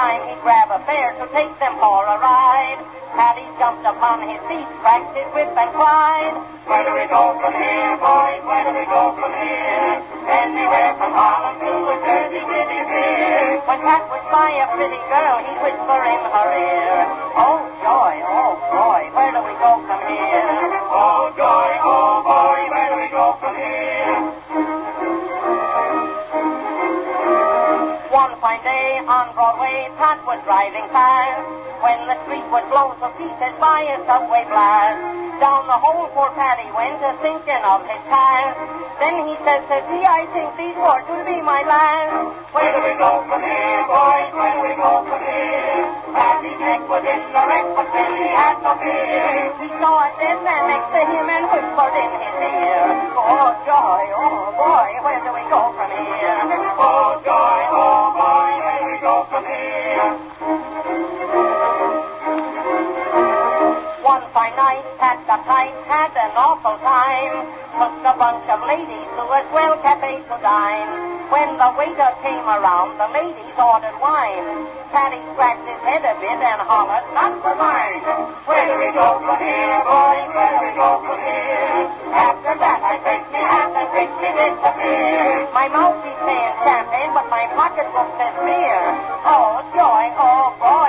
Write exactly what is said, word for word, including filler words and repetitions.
time he'd grab a fare to take them for a ride. Paddy jumped upon his seat, cracked his whip and cried, "Where do we go from here, boys? Where do we go from here? Anywhere from Holland to a dirty bitty pier." When Pat was by a pretty girl, he'd whisper in her ear, "Oh joy, oh boy, where do we go from here? Oh joy, oh boy, where do we go from here?" One fine day on Broadway, Pat was driving fast, when the street would blow to pieces by a subway blast. Down the hole poor Paddy went, a thinking of his past. Then he said, said he, "I think these words will be my last." Where do we go from here, boys? Where do we go from here? Paddy's neck was in the wreck, but still he had no fear. He saw a dead man next to him and whispered in his ear, "Oh joy, oh boy, where do we go from here? Oh joy, oh boy, where do we go from here?" One fine night, Pat got tight, had an awful time. Took a bunch of ladies to a swell cafe to dine. When the waiter came around, the ladies ordered wine. Paddy scratched his head a bit and hollered, "Not for mine." Where do we go from here, boys? Where do we go from here? After that, I take me hat and quickly disappear. My mouth keeps saying champagne, but my pocketbook says beer. Oh, joy, oh, boy.